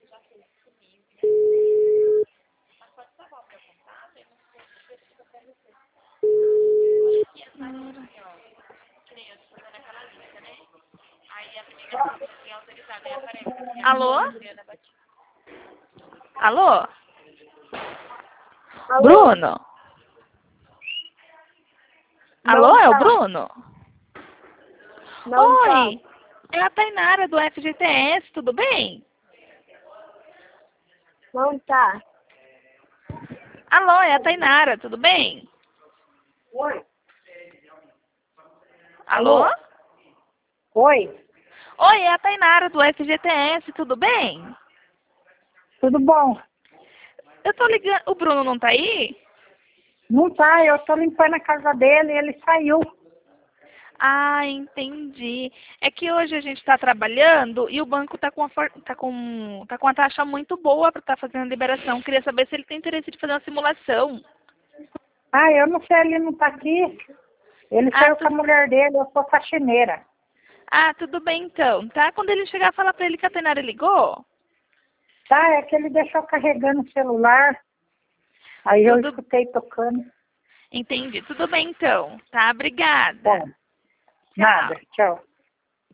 Alô? Alô? Alô? Bruno? Não Alô, é o tá. Bruno? Não Oi, tá. é a Tainara do FGTS, tudo bem? Não tá. Alô, é a Tainara, tudo bem? Oi. Alô? Oi. Oi, é a Tainara do FGTS, tudo bem? Tudo bom? Eu tô ligando, o Bruno não tá aí? Não tá. Eu tô limpando a casa dele e ele saiu. Ah, entendi. É que hoje a gente está trabalhando e o banco está tá com uma taxa muito boa para estar fazendo a liberação. Queria saber se ele tem interesse de fazer uma simulação. Ah, eu não sei, ele não tá aqui. Ele Ah, saiu com a mulher dele, eu sou faxineira. tudo bem então, tá? Quando ele chegar, fala para ele que a Tainara ligou. Tá, é que ele deixou carregando o celular. Aí eu Tudo, escutei tocando. entendi. Tudo bem então, tá? Obrigada. Bom, nada. Tchau. Tchau.